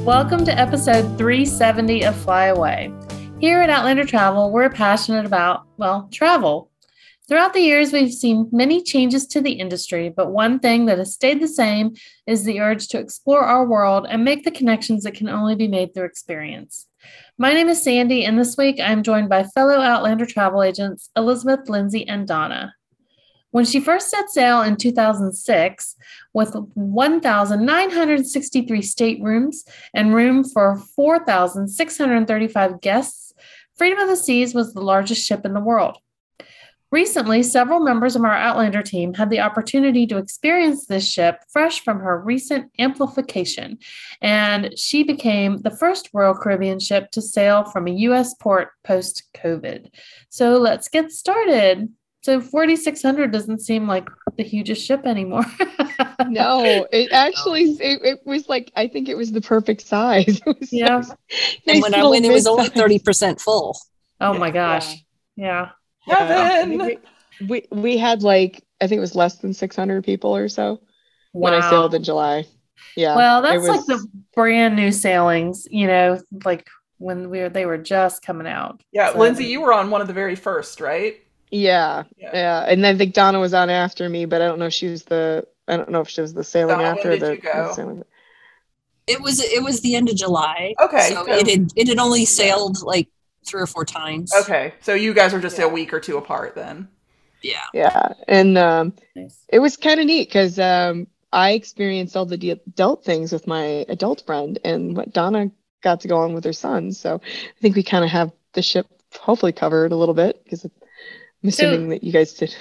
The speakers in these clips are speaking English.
Welcome to episode 370 of Fly Away. Here at Outlander Travel, we're passionate about, travel. Throughout the years, we've seen many changes to the industry, but one thing that has stayed the same is the urge to explore our world and make the connections that can only be made through experience. My name is Sandy, and this week I'm joined by fellow Outlander travel agents Elizabeth, Lindsay, and Donna. When she first set sail in 2006 with 1,963 staterooms and room for 4,635 guests, Freedom of the Seas was the largest ship in the world. Recently, several members of our Outlander team had the opportunity to experience this ship fresh from her recent amplification, and she became the first Royal Caribbean ship to sail from a U.S. port post-COVID. So let's get started. So 4,600 doesn't seem like the hugest ship anymore. No, it actually, it was like, I think it was the perfect size. It was Yeah. nice And when I went, it was only mid-size. 30% full. Oh my gosh. Yeah. I think we had like, I think it was less than 600 people or so when I sailed in July. Yeah. Well, that's like the brand new sailings, like when they were just coming out. Yeah, So. Lindsay, you were on one of the very first, right? Yeah. And I think Donna was on after me, but I don't know if she was the sailing Donna, after when the did you go? sailing. It was the end of July. Okay. So it had only sailed like 3 or 4 times. Okay. So you guys were just a week or two apart then. Yeah. Yeah. And Nice. it was kind of neat because I experienced all the adult things with my adult friend, and what Donna got to go on with her son. So I think we kind of have the ship hopefully covered a little bit because I'm assuming that you guys did.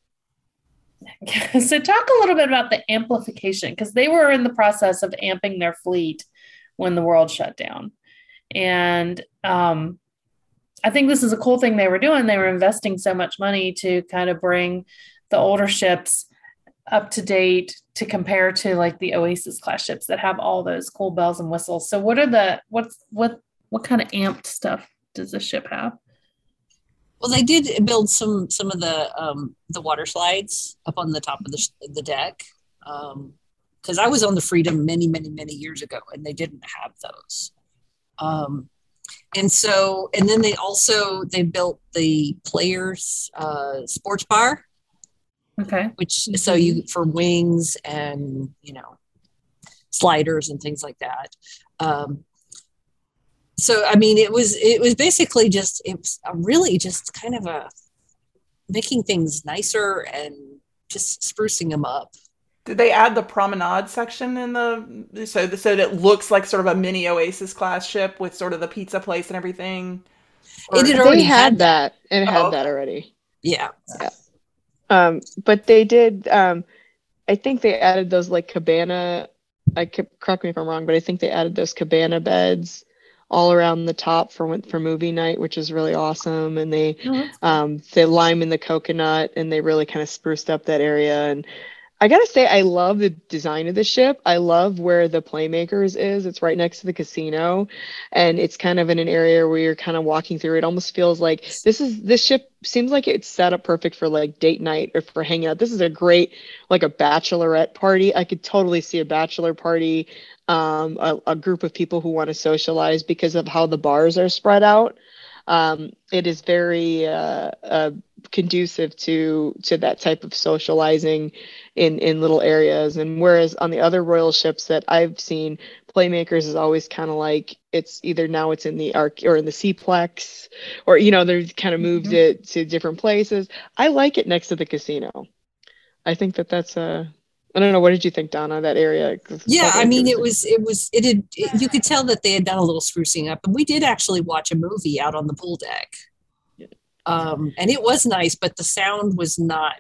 So talk a little bit about the amplification, because they were in the process of amping their fleet when the world shut down. And I think this is a cool thing they were doing. They were investing so much money to kind of bring the older ships up to date to compare to like the Oasis class ships that have all those cool bells and whistles. So what kind of amped stuff does this ship have? Well, they did build some of the water slides up on the top of the deck. Because I was on the Freedom many, many, many years ago, and they didn't have those. And then they built the Players sports bar. Okay. Which so you for wings and sliders and things like that. So I mean, it was basically really just kind of making things nicer and just sprucing them up. Did they add the promenade section so that it looks like sort of a mini Oasis class ship with sort of the pizza place and everything? It already had that. It had that already. Yeah. But they did. I think they added those like cabana. Correct me if I'm wrong, but I think they added those cabana beds all around the top for movie night, which is really awesome. And they lime in the coconut, and they really kind of spruced up that area. And I gotta say, I love the design of the ship. I love where the Playmakers is. It's right next to the casino, and it's kind of in an area where you're kind of walking through. It almost feels like this ship seems like it's set up perfect for like date night or for hanging out. This is a great, like a bachelorette party. I could totally see a bachelor party, a group of people who want to socialize because of how the bars are spread out. It is very conducive to that type of socializing in little areas. And whereas on the other royal ships that I've seen, Playmakers is always kind of like it's either now it's in the Arc or in the Seaplex, or they've kind of moved it to different places. I like it next to the casino. I think that's I don't know. What did you think, Donna? That area? Yeah, I mean, you could tell that they had done a little sprucing up, and we did actually watch a movie out on the pool deck. And it was nice, but the sound was not.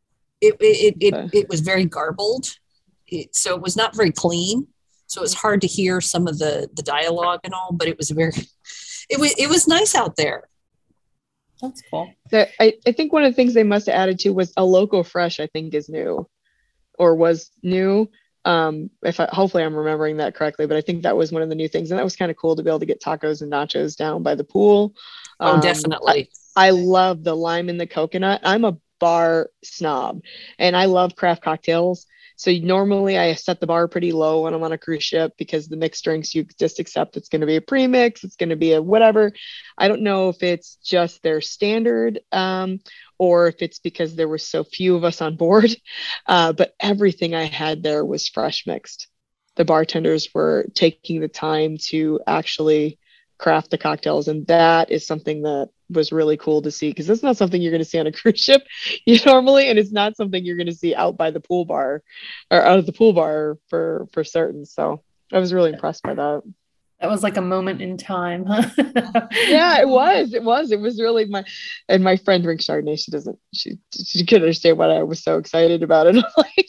It was very garbled, so it was not very clean. So it was hard to hear some of the dialogue and all, but it was it was nice out there. That's cool. So I think one of the things they must have added to was a Loco Fresh. I think is new. Or was new. Hopefully I'm remembering that correctly, but I think that was one of the new things, and that was kind of cool to be able to get tacos and nachos down by the pool. Oh, definitely. I love the lime in the coconut. I'm a bar snob, and I love craft cocktails. So normally I set the bar pretty low when I'm on a cruise ship, because the mixed drinks you just accept it's going to be a premix, it's going to be a whatever. I don't know if it's just their standard, or if it's because there were so few of us on board. But everything I had there was fresh mixed. The bartenders were taking the time to actually craft the cocktails, and that is something that was really cool to see, because it's not something you're going to see on a cruise ship normally, and it's not something you're going to see out by the pool bar, or out of the pool bar for certain. So I was really impressed by that. That was like a moment in time, huh? Yeah, it was really my friend drinks Chardonnay. She couldn't understand why I was so excited about it.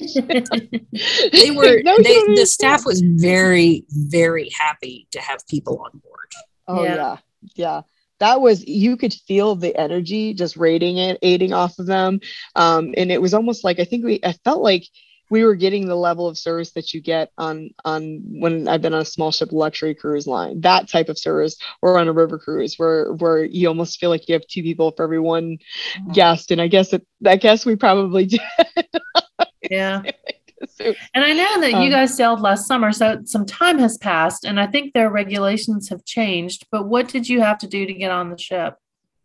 The staff was very, very happy to have people on board. Oh yeah. That was, you could feel the energy just aiding off of them. And it was almost like, I felt like we were getting the level of service that you get on when I've been on a small ship luxury cruise line, that type of service, or on a river cruise where you almost feel like you have two people for every one guest. And I guess we probably did. Yeah. And I know that you guys sailed last summer, so some time has passed, and I think their regulations have changed. But what did you have to do to get on the ship?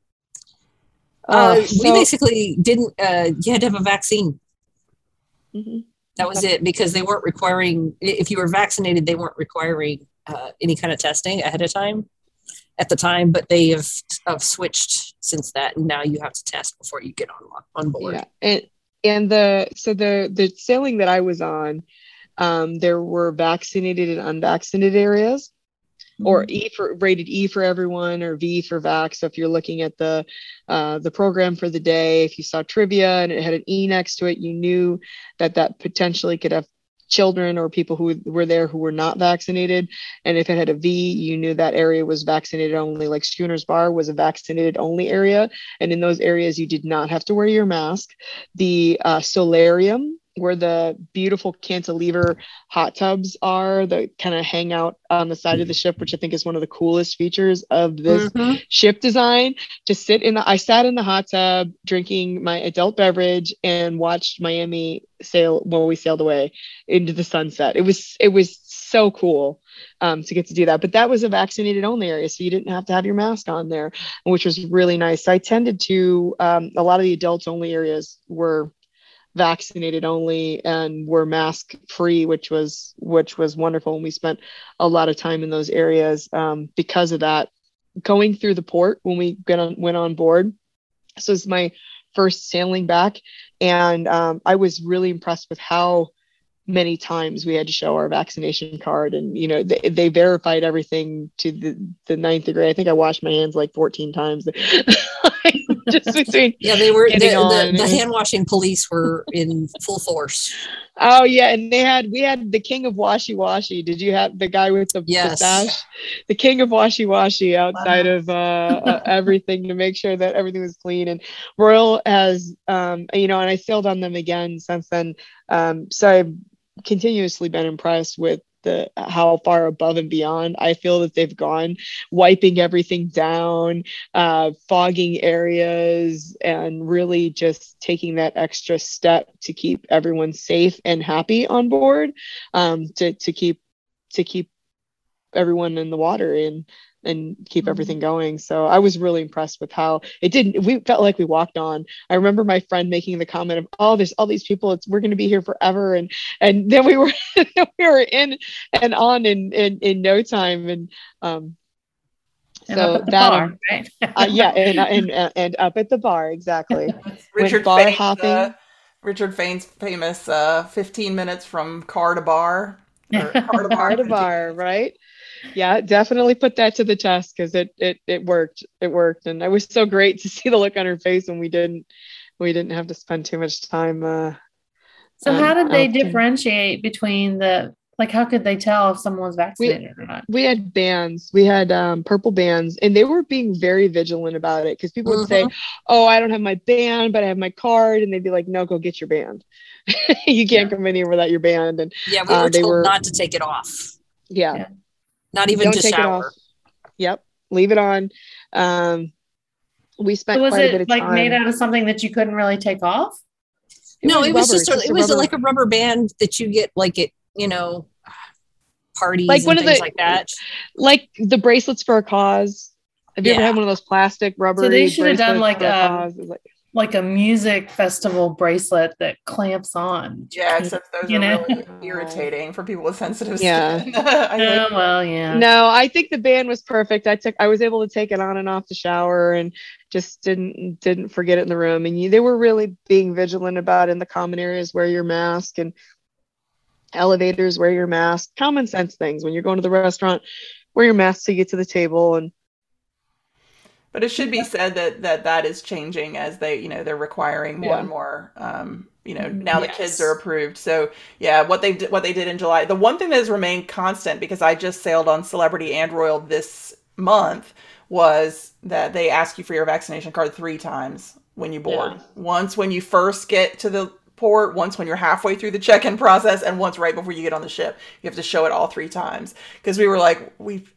We basically didn't. You had to have a vaccine. Mm-hmm. That was it, because they weren't requiring. If you were vaccinated, they weren't requiring any kind of testing ahead of time at the time. But they have switched since that, and now you have to test before you get on board. Yeah, and the sailing that I was on, there were vaccinated and unvaccinated areas, or rated E for everyone, or V for vax. So if you're looking at the program for the day, if you saw trivia and it had an E next to it, you knew that potentially could have children or people who were there who were not vaccinated. And if it had a V, you knew that area was vaccinated only. Like Schooner's Bar was a vaccinated only area, and in those areas you did not have to wear your mask. The solarium, where the beautiful cantilever hot tubs are that kind of hang out on the side of the ship, which I think is one of the coolest features of this ship design. I sat in the hot tub drinking my adult beverage and watched Miami sail while we sailed away into the sunset. It was so cool to get to do that. But that was a vaccinated only area, so you didn't have to have your mask on there, which was really nice. I tended to a lot of the adults only areas were vaccinated only and were mask free, which was wonderful. And we spent a lot of time in those areas because of that. Going through the port when we went on board, so it's my first sailing back, and I was really impressed with how many times we had to show our vaccination card, and they verified everything to the ninth degree. I think I washed my hands like 14 times. Just between they were the hand washing police were in full force. Oh yeah, and we had the king of washi washi. Did you have the guy with the mustache? The king of washi washi outside of everything to make sure that everything was clean. And Royal has and I sailed on them again since then. So I've continuously been impressed with how far above and beyond I feel that they've gone, wiping everything down, fogging areas, and really just taking that extra step to keep everyone safe and happy on board, to keep everyone in the water and keep everything going. So I was really impressed with how we felt like we walked on. I remember my friend making the comment of, there's all these people, we're going to be here forever. And then we were in and on in no time. And so up at the bar, right? and up at the bar. Exactly. Richard Fain's famous 15 minutes from car to bar. Car to bar, right? Yeah, definitely put that to the test, because it worked. And it was so great to see the look on her face when we didn't have to spend too much time. So how did they differentiate between how could they tell if someone was vaccinated or not? We had bands. We had purple bands, and they were being very vigilant about it, because people would say, "Oh, I don't have my band, but I have my card," and they'd be like, "No, go get your band. You can't come in here without your band." And we were told not to take it off. Yeah. Not even to shower. Yep. Leave it on. we spent was quite a bit it of like time. made out of something that you couldn't really take off? No, it was rubber, it was like a rubber band that you get like at, parties like and one of things the like that. like the bracelets for a cause. Have you ever had one of those plastic rubbery So they should have done bracelets like for a cause? like a music festival bracelet that clamps on. Yeah, except those are really irritating for people with sensitive skin. Well, yeah. No, I think the band was perfect. I was able to take it on and off the shower and just didn't forget it in the room. And they were really being vigilant about in the common areas, wear your mask, and elevators, wear your mask. Common sense things. When you're going to the restaurant, wear your mask to get to the table. But it should be said that is changing as they're requiring more and more. Now the kids are approved. So yeah, what they did in July. The one thing that has remained constant, because I just sailed on Celebrity and Royal this month, was that they ask you for your vaccination card 3 times when you board. Yeah. Once when you first get to the port, once when you're halfway through the check-in process, and once right before you get on the ship. You have to show it all 3 times. Because we were like,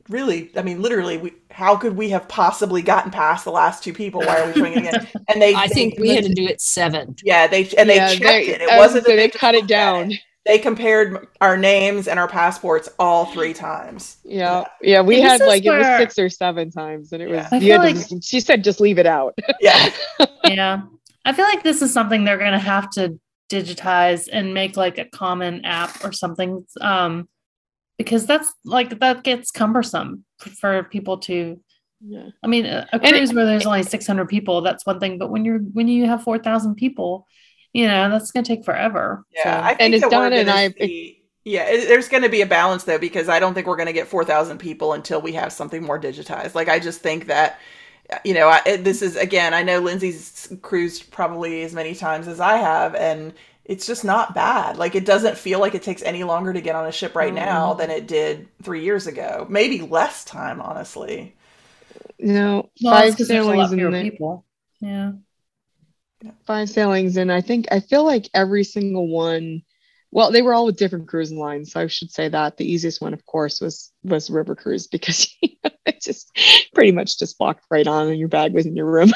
how could we have possibly gotten past the last 2 people? Why are we showing it again? And I think we had to do it 7. Yeah, they checked it. It wasn't that they cut it down. They compared our names and our passports all 3 times. Yeah. We had it was 6 or 7 times, and it was. She said, just leave it out. Yeah. Yeah. I feel like this is something they're going to have to digitize and make like a common app or something, because that gets cumbersome for people to. Yeah. I mean, a cruise where there's only 600 people, that's one thing, but when you have 4,000 people, that's going to take forever. Yeah, so. I think there's going to be a balance though, because I don't think we're going to get 4,000 people until we have something more digitized. Like I just think that. This is, again, I know Lindsay's cruised probably as many times as I have, and it's just not bad. Like, it doesn't feel like it takes any longer to get on a ship right now than it did 3 years ago. Maybe less time, honestly. 5 sailings in people. Yeah. 5 sailings, and I feel like every single one. Well, they were all with different cruise lines, so I should say that the easiest one, of course, was River Cruise, because it just pretty much just walked right on, and your bag was in your room.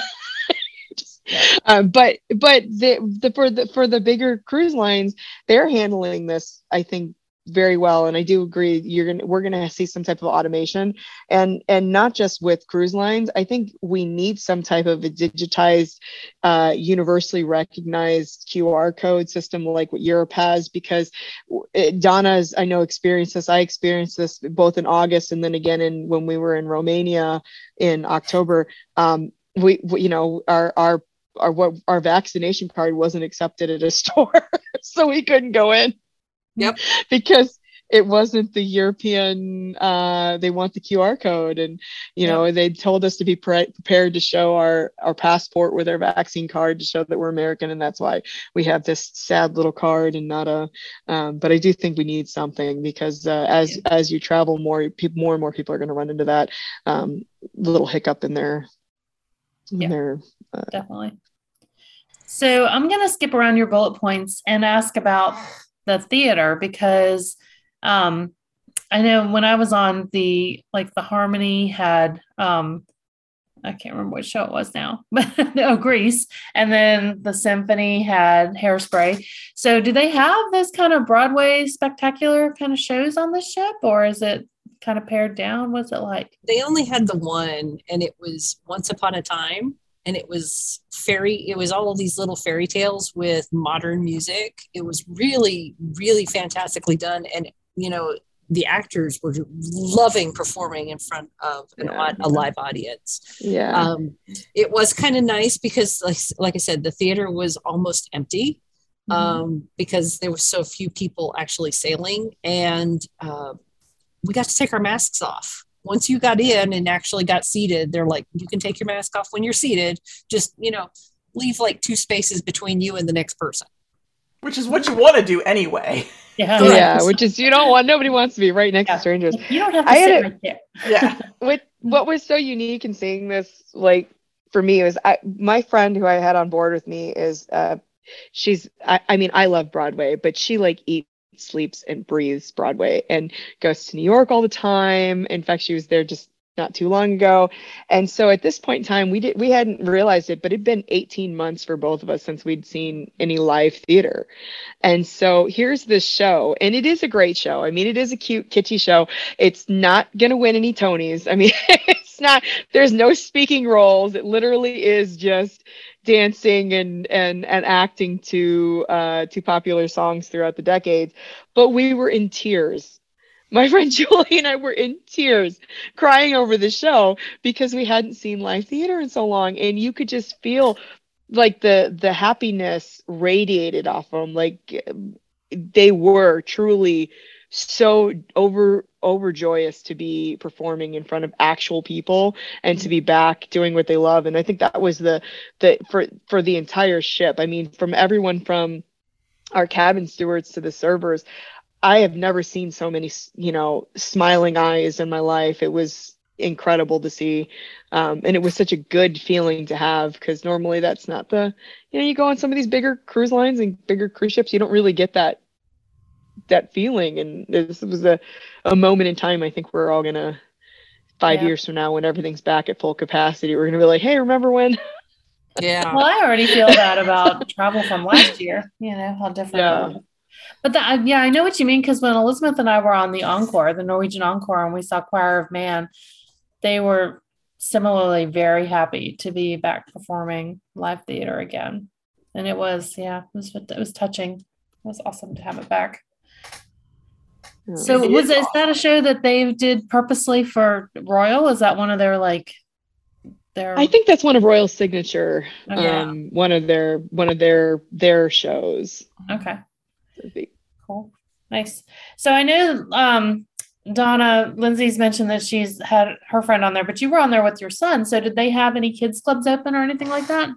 But for the bigger cruise lines, they're handling this, I think, very well, and I do agree. We're gonna see some type of automation, and not just with cruise lines. I think we need some type of a digitized, universally recognized QR code system like what Europe has, because Donna's, I know, experienced this. I experienced this both in August and then again when we were in Romania in October. Our vaccination card wasn't accepted at a store, so we couldn't go in. Yep. Because it wasn't the European, they want the QR code, and they told us to be prepared to show our passport with our vaccine card to show that we're American, and that's why we have this sad little card and not a. But I do think we need something, because as you travel more and more people are going to run into that little hiccup in their. Definitely. So I'm going to skip around your bullet points and ask about the theater, because I know when I was on the Harmony had I can't remember what show it was now, but Grease, and then the Symphony had Hairspray. So do they have this kind of Broadway spectacular kind of shows on the ship, or is it kind of pared down? What's it like? They only had the one, and it was Once Upon a Time. And it was all of these little fairy tales with modern music. It was really, really fantastically done. And, the actors were loving performing in front of a live audience. Yeah. It was kind of nice because, like I said, the theater was almost empty, because there were so few people actually sailing. And we got to take our masks off. Once you got in and actually got seated, they're like, you can take your mask off when you're seated. Just, leave like 2 spaces between you and the next person. Which is what you want to do anyway. Yeah. Which is, nobody wants to be right next to strangers. You don't have to sit right there. Yeah. What was so unique in seeing this, for me, was my friend who I had on board with me is, I love Broadway, but she eats, sleeps, and breathes Broadway, and goes to New York all the time. In fact, she was there just not too long ago. And so at this point in time, we hadn't realized it, but it'd been 18 months for both of us since we'd seen any live theater. And so here's this show, and it is a great show. I mean, it is a cute, kitschy show. It's not going to win any Tonys. I mean, it's not, there's no speaking roles. It literally is just dancing and acting to popular songs throughout the decades. But we were in tears. My friend Julie and I were in tears crying over the show because we hadn't seen live theater in so long. And you could just feel like the happiness radiated off them. Like they were truly so overjoyous to be performing in front of actual people and to be back doing what they love. And I think that was the for the entire ship. I mean, from everyone from our cabin stewards to the servers, I have never seen so many, smiling eyes in my life. It was incredible to see. And it was such a good feeling to have, because normally that's not you go on some of these bigger cruise lines and bigger cruise ships, you don't really get that feeling. And this was a moment in time. I think we're all going to 5 years from now, when everything's back at full capacity, we're going to be like, hey, remember when? Yeah. Well, I already feel that about travel from last year, how different. Yeah. But I know what you mean, because when Elizabeth and I were on the Encore, the Norwegian Encore, and we saw Choir of Man, they were similarly very happy to be back performing live theater again. And it was touching. It was awesome to have it back. So is that a show that they did purposely for Royal? Is that one of their I think that's one of Royal's signature, one of their shows. Okay. Cool. Nice. So I know Donna Lindsay's mentioned that she's had her friend on there, but you were on there with your son. So did they have any kids clubs open or anything like that?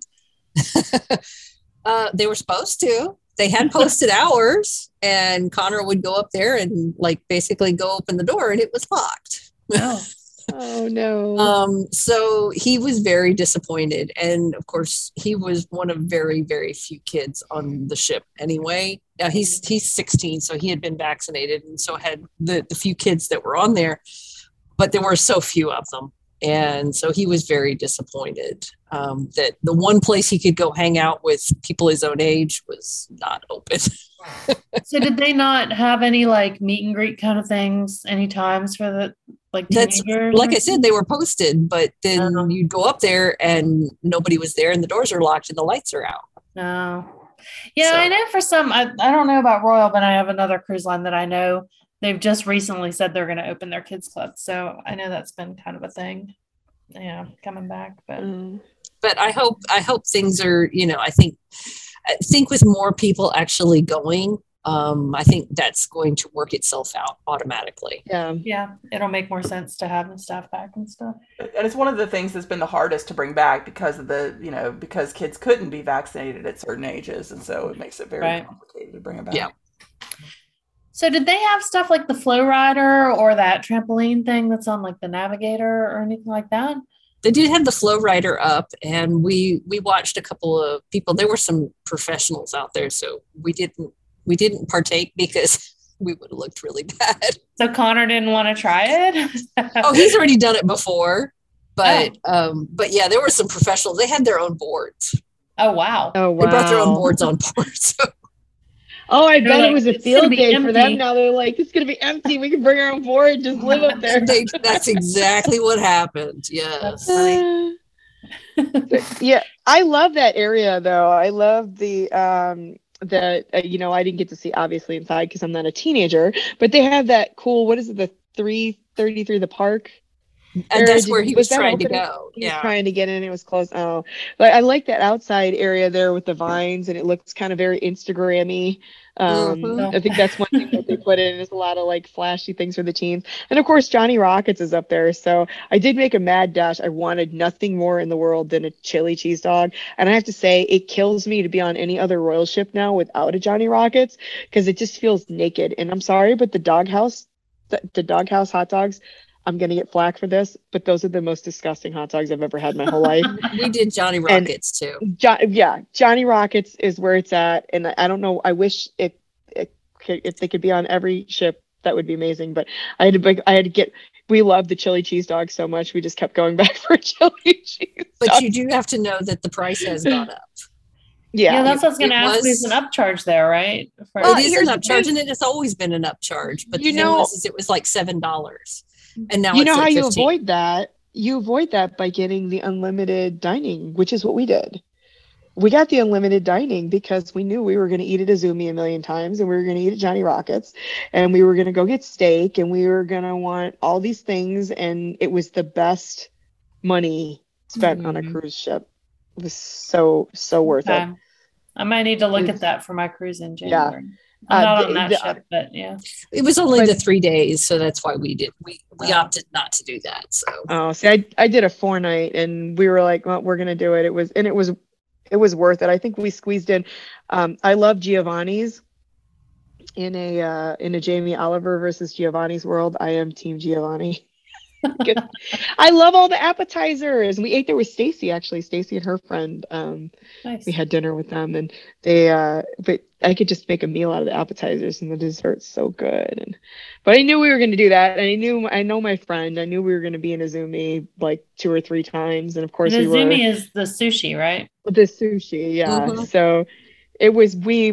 They were supposed to. They had posted hours, and Connor would go up there and basically go open the door, and it was locked. Oh. Oh no. So he was very disappointed. And of course he was one of very, very few kids on the ship anyway. He's 16, so he had been vaccinated, and so had the few kids that were on there, but there were so few of them. And so he was very disappointed that the one place he could go hang out with people his own age was not open. So did they not have any meet and greet kind of things any times for the teenagers? Like I said, they were posted, but then you'd go up there and nobody was there, and the doors are locked and the lights are out. No. Yeah, so. I know for some, I don't know about Royal, but I have another cruise line that I know they've just recently said they're going to open their kids club. So I know that's been kind of a thing, coming back. But I hope things are, I think with more people actually going, I think that's going to work itself out automatically. Yeah, it'll make more sense to have the staff back and stuff. And it's one of the things that's been the hardest to bring back because of because kids couldn't be vaccinated at certain ages, and so it makes it very complicated to bring it back. Yeah. So did they have stuff like the Flow Rider or that trampoline thing that's on the Navigator or anything like that? They did have the Flow Rider up, and we watched a couple of people. There were some professionals out there, so we didn't partake because we would have looked really bad. So Connor didn't want to try it? Oh, he's already done it before. But yeah, there were some professionals. They had their own boards. Oh, wow. Oh, wow. They brought their own boards on board. So. Oh, I bet it was a field day for them. Now they're like, it's going to be empty. We can bring our own board, just live up there. That's exactly what happened. Yes. That's funny. Yeah, I love that area, though. I love the I didn't get to see obviously inside because I'm not a teenager, but they have that cool, what is it, the 333, the park? And that's where he was trying to go. He was trying to get in. It was closed. Oh, but I like that outside area there with the vines, and it looks kind of very Instagram-y. I think that's one thing that they put in. There's a lot of flashy things for the teens. And of course, Johnny Rockets is up there. So I did make a mad dash. I wanted nothing more in the world than a chili cheese dog. And I have to say, it kills me to be on any other Royal ship now without a Johnny Rockets, because it just feels naked. And I'm sorry, but the doghouse hot dogs, I'm going to get flack for this, but those are the most disgusting hot dogs I've ever had in my whole life. We did Johnny Rockets too. Johnny Rockets is where it's at. And I don't know, I wish if they could be on every ship, that would be amazing. But I had to get we love the chili cheese dog so much. We just kept going back for chili cheese. But you do have to know that the price has gone up. Yeah, that's what I was going to ask. There's an upcharge there, right? Well, it is an upcharge, and it has always been an upcharge. But the thing was, it was like $7, and now you know it's how like you $15. avoid that. You avoid that by getting the unlimited dining, which is what we did. We got the unlimited dining because we knew we were going to eat at Izumi a million times, and we were going to eat at Johnny Rockets, and we were going to go get steak, and we were going to want all these things, and it was the best money spent on a cruise ship. It was so worth it. I might need to look at that for my cruise in January. Yeah. I'm not on that ship, but yeah. It was only the 3 days, so that's why we opted not to do that. So see, I did a 4-night, and we were like, well, we're gonna do it. It was worth it. I think we squeezed in. I love Giovanni's in a Jamie Oliver versus Giovanni's world. I am Team Giovanni. I love all the appetizers. We ate there with Stacy and her friend. Nice. We had dinner with them, and they but I could just make a meal out of the appetizers, and the dessert's so good. But I knew we were going to do that, and I know my friend. I knew we were going to be in Izumi like 2 or 3 times, and of course Izumi is the sushi, right? The sushi, yeah. Mm-hmm. So it was we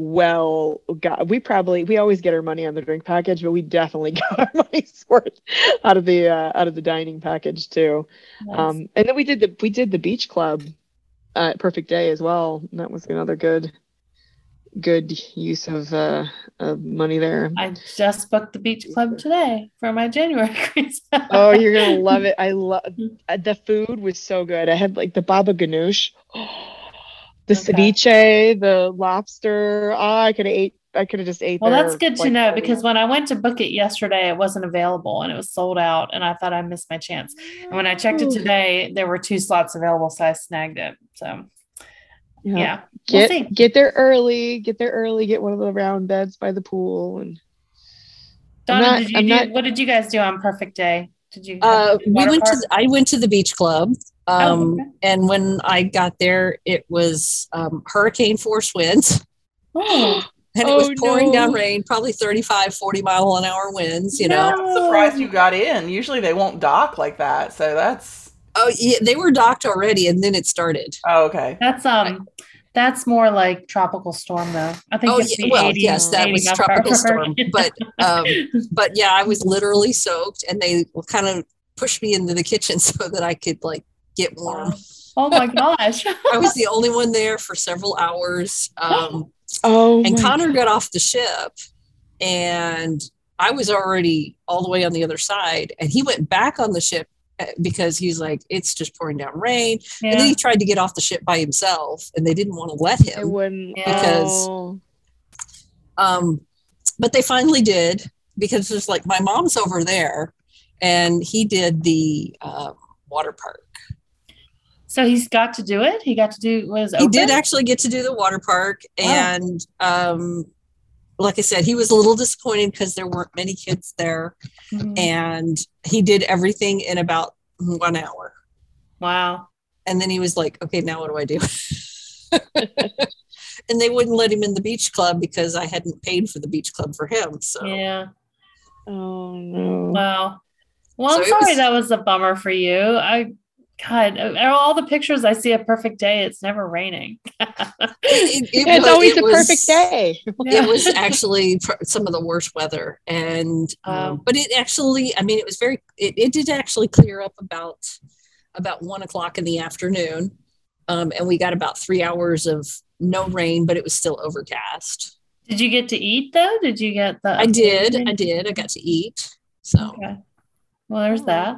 always get our money on the drink package, but we definitely got our money's worth out of the dining package too. Nice. And then we did the beach club at Perfect Day as well. And that was another good use of money there. I just booked the beach club today for my January cruise. Oh, you're gonna love it. I love the food was so good. I had like the baba ganoush. The ceviche, the lobster. I could have just ate. Well, that's good to know, because when I went to book it yesterday, it wasn't available and it was sold out, and I thought I missed my chance. And when I checked it today, there were 2 slots available, so I snagged it. So yeah. Get there early. Get one of the round beds by the pool. And Donna, what did you guys do on Perfect Day? Did you? I went to the beach club. And when I got there, it was hurricane force winds. Oh. And it was pouring down rain, probably 35, 40 mile an hour winds, you know. I'm surprised you got in. Usually they won't dock like that. So that's. Oh, yeah, they were docked already, and then it started. Oh, okay. That's more like tropical storm, though. I think it's the 80, yes, that was tropical storm. But yeah, I was literally soaked, and they kind of pushed me into the kitchen so that I could like get warm. Oh my gosh. I was the only one there for several hours. And Connor got off the ship, and I was already all the way on the other side, and he went back on the ship because he's like, it's just pouring down rain. Yeah. And then he tried to get off the ship by himself, and they didn't want to let him because but they finally did, because there's like, my mom's over there, and he did the water park. So he's got to do it. He did actually get to do the water park. And like I said, he was a little disappointed because there weren't many kids there. Mm-hmm. And he did everything in about 1 hour. Wow. And then he was like, okay, now what do I do? And they wouldn't let him in the beach club because I hadn't paid for the beach club for him. So yeah. Oh no. Wow. Well, I'm sorry that was a bummer for you. God, all the pictures I see a Perfect Day, it's never raining. It's always a perfect day. It was actually some of the worst weather. And, but it actually, I mean, it was it did actually clear up about 1 o'clock in the afternoon. And we got about 3 hours of no rain, but it was still overcast. Did you get to eat though? Did you get the? I did. I got to eat. So. Okay. Well, there's that.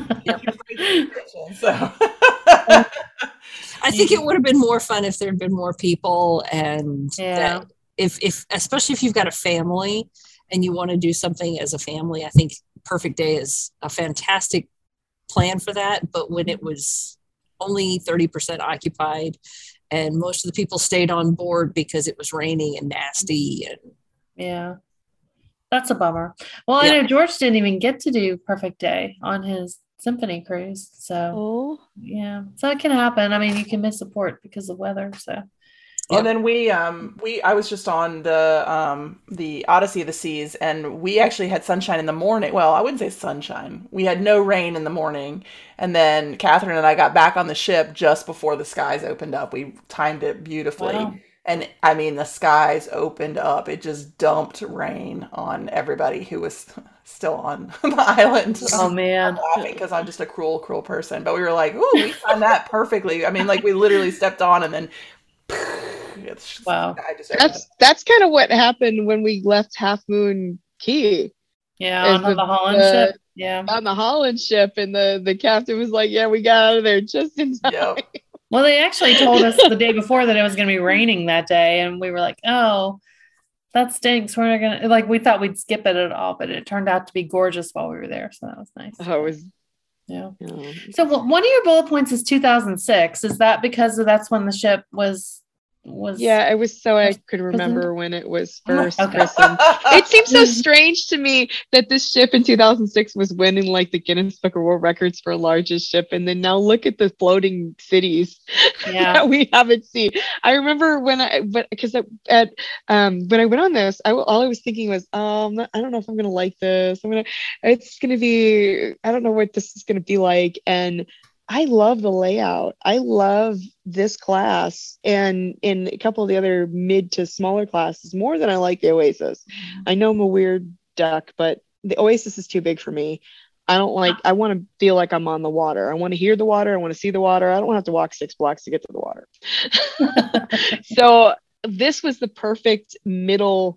I think it would have been more fun if there had been more people, and that if especially if you've got a family and you want to do something as a family, I think Perfect Day is a fantastic plan for that. But when it was only 30% occupied, and most of the people stayed on board because it was raining and nasty, and that's a bummer. Well, I know George didn't even get to do Perfect Day on his symphony cruise. So, so it can happen. I mean, you can miss a port because of weather. So, Well, then I was just on the Odyssey of the Seas, and we actually had sunshine in the morning. Well, I wouldn't say sunshine. We had no rain in the morning, and then Catherine and I got back on the ship just before the skies opened up. We timed it beautifully. Wow. And I mean, the skies opened up. It just dumped rain on everybody who was still on the island. Oh, man. I'm laughing because I'm just a cruel, cruel person. But we were like, ooh, we timed that perfectly. I mean, like, we literally stepped on and then wow. That's kind of what happened when we left Half Moon Key. Yeah, on the Holland ship. Yeah. On the Holland ship, and the captain was like, yeah, we got out of there just in time. Yep. Well, they actually told us the day before that it was going to be raining that day, and we were like, "Oh, that stinks. We're not gonna like." We thought we'd skip it at all, but it turned out to be gorgeous while we were there, so that was nice. Oh, it was. Yeah. So one of your bullet points is 2006. Is that because that's when the ship was? Yeah, it was so I could remember when it was first Okay. christened. It seems so strange to me that this ship in 2006 was winning like the Guinness Book of World Records for largest ship, and then now look at the floating cities that we haven't seen. I remember when I went on this, all I was thinking was, I don't know if I'm gonna like this. It's gonna be, I don't know what this is gonna be like, and I love the layout. I love this class and in a couple of the other mid to smaller classes more than I like the Oasis. I know I'm a weird duck, but the Oasis is too big for me. I want to feel like I'm on the water. I want to hear the water. I want to see the water. I don't want to have to walk 6 blocks to get to the water. So this was the perfect mid-range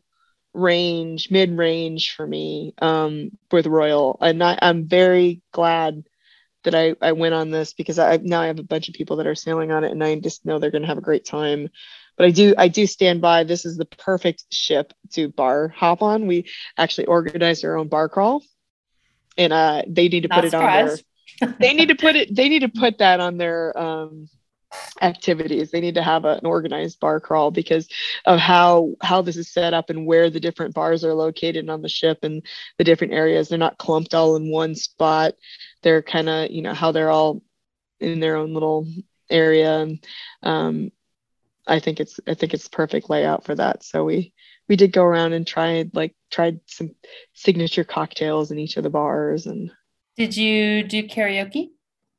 for me with Royal. And I'm very glad that I went on this, because I have a bunch of people that are sailing on it, and I just know they're going to have a great time. But I do stand by, this is the perfect ship to bar hop on. We actually organized our own bar crawl, and they need to put it on their. They need to put that on their activities. They need to have an organized bar crawl because of how this is set up and where the different bars are located on the ship and the different areas. They're not clumped all in one spot. They're kind of, how they're all in their own little area. And I think it's perfect layout for that. So we did go around and tried some signature cocktails in each of the bars. And did you do karaoke?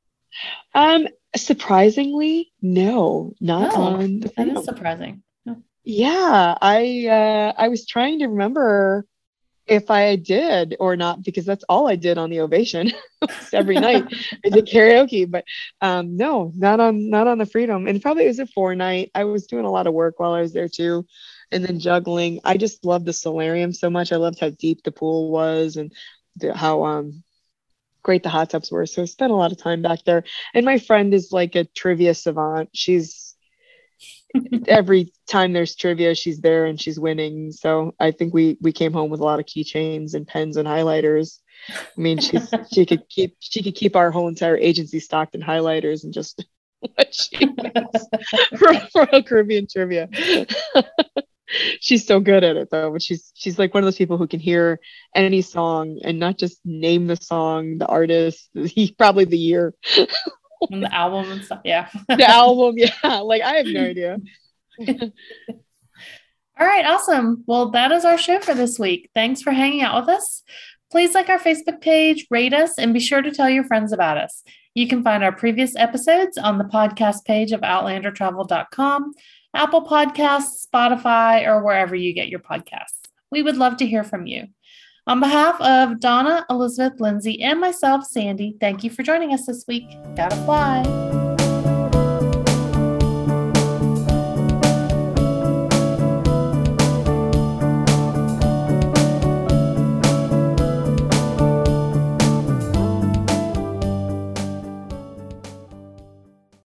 Surprisingly, no, not on the film. That is surprising. Yeah, I was trying to remember if I did or not, because that's all I did on the Ovation. Every night I did karaoke, but no, not on the Freedom. And probably it was a 4-night. I was doing a lot of work while I was there too, and then juggling. I just loved the solarium so much. I loved how deep the pool was and how great the hot tubs were. So I spent a lot of time back there. And my friend is like a trivia savant. She's every time there's trivia, she's there and she's winning. So I think we came home with a lot of keychains and pens and highlighters. I mean, she could keep our whole entire agency stocked in highlighters and just what she wins for Royal Caribbean trivia. She's so good at it though, but she's like one of those people who can hear any song and not just name the song, the artist, probably the year. And the album and stuff. Yeah. The album. Yeah. Like I have no idea. All right. Awesome. Well, that is our show for this week. Thanks for hanging out with us. Please like our Facebook page, rate us, and be sure to tell your friends about us. You can find our previous episodes on the podcast page of outlandertravel.com, Apple Podcasts, Spotify, or wherever you get your podcasts. We would love to hear from you. On behalf of Donna, Elizabeth, Lindsay, and myself, Sandy, thank you for joining us this week. Gotta fly.